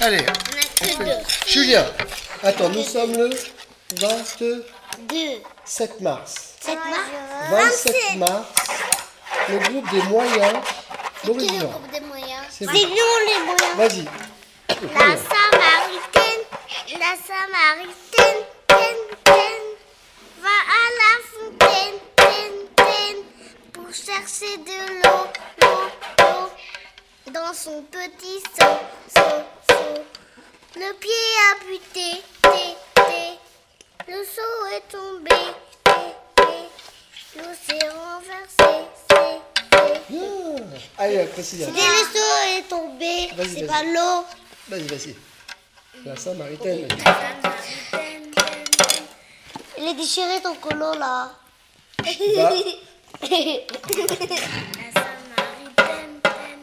Allez, On a que deux. Julien. Attends, nous sommes le 27 Deux. mars. 7 mars. 27 mars, le groupe des moyens Qui est le d'horizon. groupe des moyens? C'est C'est vous. nous les moyens. Vas-y. La Samaritaine, va à la fontaine, pour chercher de l'eau, dans son petit seau. Le pied a buté, le seau est tombé, l'eau s'est renversée, Bien. Allez, précisément. Dès le seau est tombé, Vas-y, c'est vas-y. pas l'eau. Vas-y. La Samaritaine. Il est déchiré ton colo là. Va. La Samaritaine,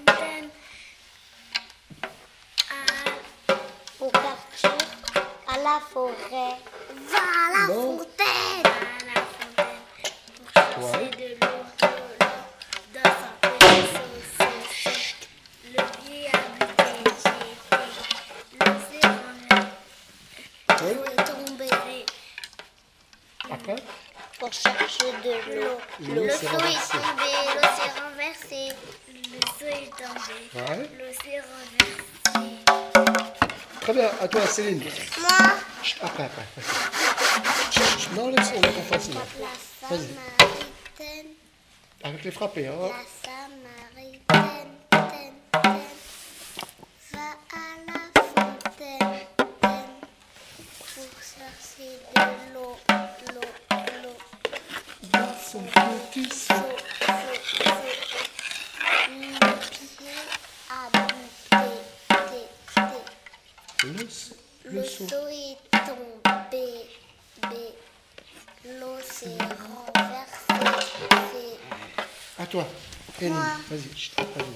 au quartier, à la forêt. Va à la Non. fontaine. Pour Ouais. chercher de l'eau, dans un petit seau. Le pied a buté, l'eau s'est renversée. Oui. L'eau est tombée. Après, Pour chercher de l'eau. L'eau Le s'est seau est renversée. tombé, l'eau s'est renversée. Le seau est tombé, Ouais. l'eau s'est renversée. Très bien. À toi, Céline. Moi, Chut, après. Non, laisse, on est pas facile. la Vas-y. Samaritaine, Avec les frappés, hein. la Samaritaine, va à la fontaine, pour chercher de l'eau. Dans son petit seau. Le seau est tombé, l'eau s'est renversée. À toi. Élie, Moi. vas-y. Chut, vas-y.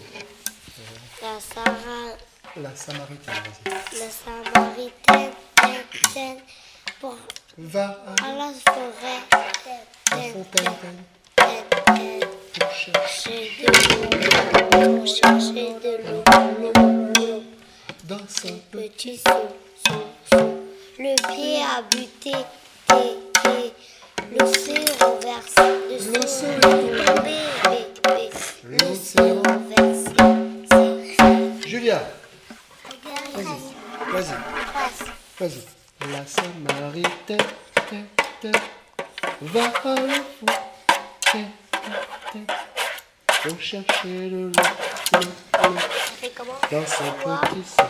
La La Samaritaine, vas-y. Samaritaine, pour Va à la forêt, à la fontaine pour chercher chercher de l'eau, dans son petit seau. Le pied a buté, le s'est renversé, le seau est tombé, le s'est renversé. Julia, vas-y. Passe. Vas-y. La Samaritaine va à la fontaine pour chercher de l'eau Et comment? dans son petit seau.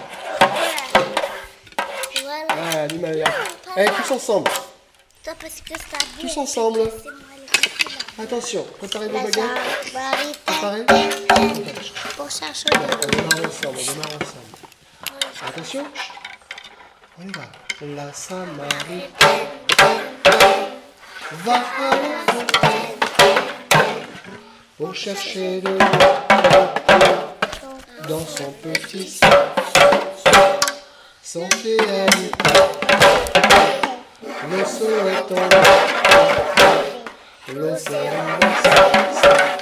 Voilà. Ah, l'animal. Allez, tous ensemble. Toi, parce que ça Tous ensemble. C'est moi le petit, là. Attention, préparez vos La bagages. Samaritaine, pour chercher de On l'eau. démarre ensemble, Attention. On y va. La Samaritaine va à la fontaine pour chercher de l'eau dans son petit seau. Son pied a buté, le seau est tombé, l'eau s'est renversée.